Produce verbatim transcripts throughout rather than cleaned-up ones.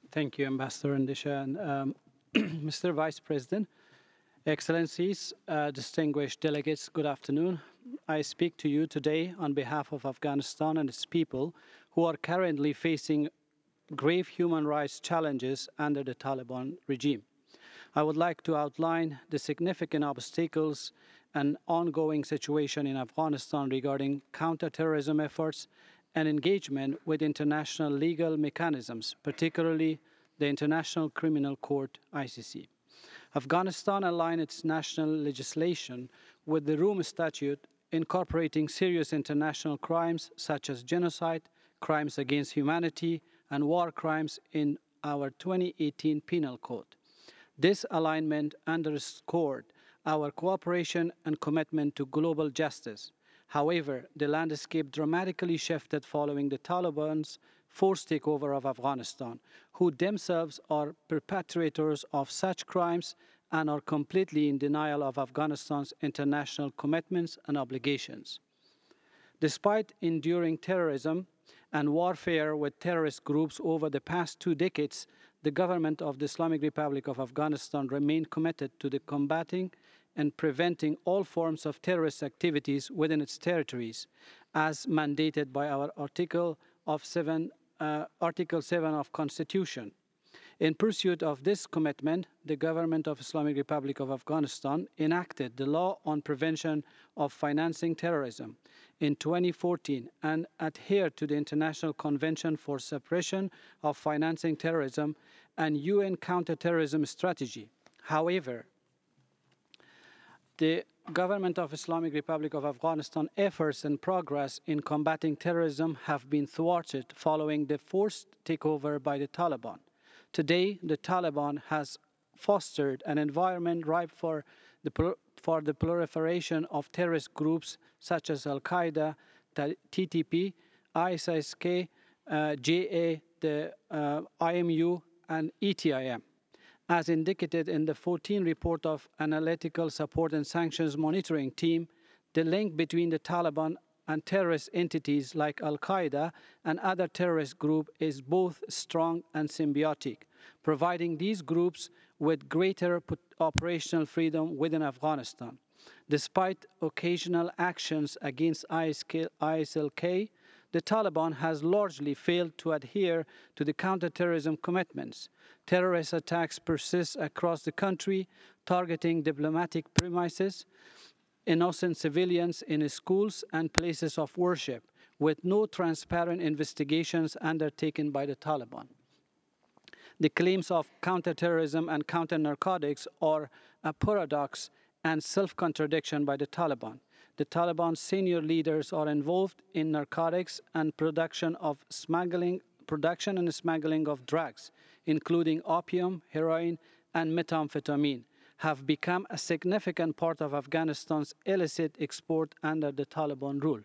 Thank you, Ambassador Indisha. And, um, Mister Vice President, Excellencies, uh, distinguished delegates, good afternoon. I speak to you today on behalf of Afghanistan and its people who are currently facing grave human rights challenges under the Taliban regime. I would like to outline the significant obstacles and ongoing situation in Afghanistan regarding counterterrorism efforts and engagement with international legal mechanisms, particularly the International Criminal Court, I C C. Afghanistan aligned its national legislation with the Rome Statute, incorporating serious international crimes such as genocide, crimes against humanity, and war crimes in our twenty eighteen Penal Code. This alignment underscored our cooperation and commitment to global justice. However, the landscape dramatically shifted following the Taliban's forced takeover of Afghanistan, who themselves are perpetrators of such crimes and are completely in denial of Afghanistan's international commitments and obligations. Despite enduring terrorism and warfare with terrorist groups over the past two decades, the government of the Islamic Republic of Afghanistan remained committed to the combating and preventing all forms of terrorist activities within its territories, as mandated by our Article of seven, uh, Article seven of Constitution. In pursuit of this commitment, the government of Islamic Republic of Afghanistan enacted the Law on Prevention of Financing Terrorism in twenty fourteen and adhered to the International Convention for Suppression of Financing Terrorism and U N Counterterrorism Strategy. However, the government of Islamic Republic of Afghanistan efforts and progress in combating terrorism have been thwarted following the forced takeover by the Taliban. Today, the Taliban has fostered an environment ripe for the, for the proliferation of terrorist groups such as Al Qaeda, T T P, I S I S K, uh, J A, the uh, I M U, and E T I M as indicated in the fourteen report of Analytical Support and Sanctions Monitoring Team, the link between the Taliban and terrorist entities like Al-Qaeda and other terrorist groups is both strong and symbiotic, providing these groups with greater operational freedom within Afghanistan. Despite occasional actions against I S L K, the Taliban has largely failed to adhere to the counterterrorism commitments. Terrorist attacks persist across the country, targeting diplomatic premises, innocent civilians in schools and places of worship, with no transparent investigations undertaken by the Taliban. The claims of counterterrorism and counter-narcotics are a paradox and self-contradiction by the Taliban. The Taliban's senior leaders are involved in narcotics and production of smuggling, production and smuggling of drugs, including opium, heroin, and methamphetamine, have become a significant part of Afghanistan's illicit export under the Taliban rule.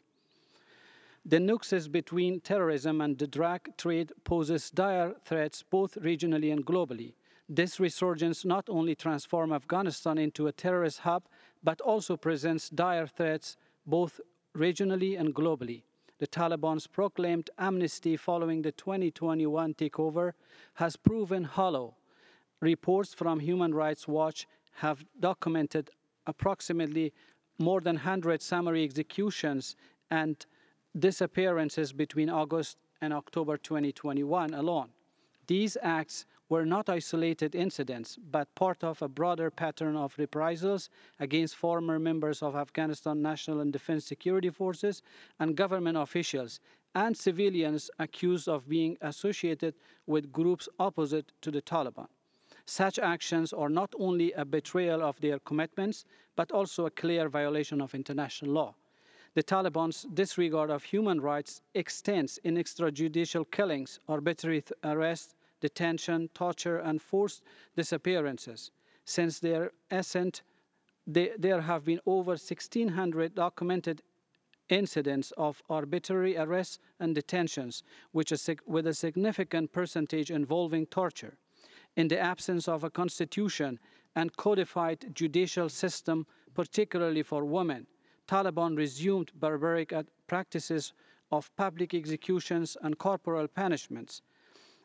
The nexus between terrorism and the drug trade poses dire threats both regionally and globally. This resurgence not only transforms Afghanistan into a terrorist hub, but also presents dire threats both regionally and globally. The Taliban's proclaimed amnesty following the twenty twenty-one takeover has proven hollow. Reports from Human Rights Watch have documented approximately more than one hundred summary executions and disappearances between August and October twenty twenty-one alone. These acts were not isolated incidents, but part of a broader pattern of reprisals against former members of Afghanistan National and Defense Security Forces and government officials and civilians accused of being associated with groups opposite to the Taliban. Such actions are not only a betrayal of their commitments, but also a clear violation of international law. The Taliban's disregard of human rights extends in extrajudicial killings, arbitrary arrest, detention, torture, and forced disappearances. Since their ascent, they, there have been over sixteen hundred documented incidents of arbitrary arrests and detentions, which is with a significant percentage involving torture. In the absence of a constitution and codified judicial system, particularly for women, Taliban resumed barbaric practices of public executions and corporal punishments.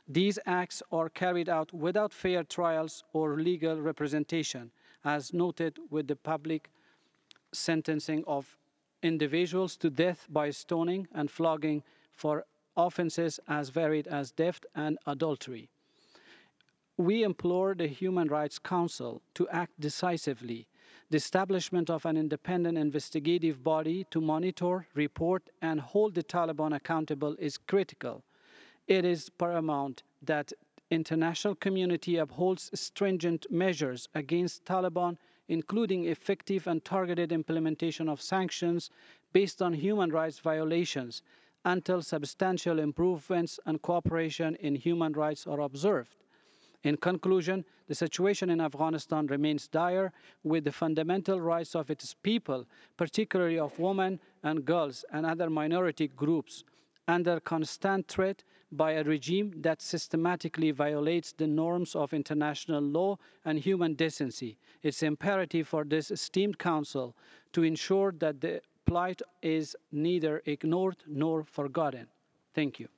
These acts are carried out without fair trials or legal representation, as noted with the public sentencing of individuals to death by stoning and flogging for offenses as varied as theft and adultery. We implore the Human Rights Council to act decisively. The establishment of an independent investigative body to monitor, report, and hold the Taliban accountable is critical. It is paramount that international community upholds stringent measures against Taliban, including effective and targeted implementation of sanctions based on human rights violations until substantial improvements and cooperation in human rights are observed. In conclusion, the situation in Afghanistan remains dire, with the fundamental rights of its people, particularly of women and girls and other minority groups, under constant threat by a regime that systematically violates the norms of international law and human decency. It's imperative for this esteemed Council to ensure that the plight is neither ignored nor forgotten. Thank you.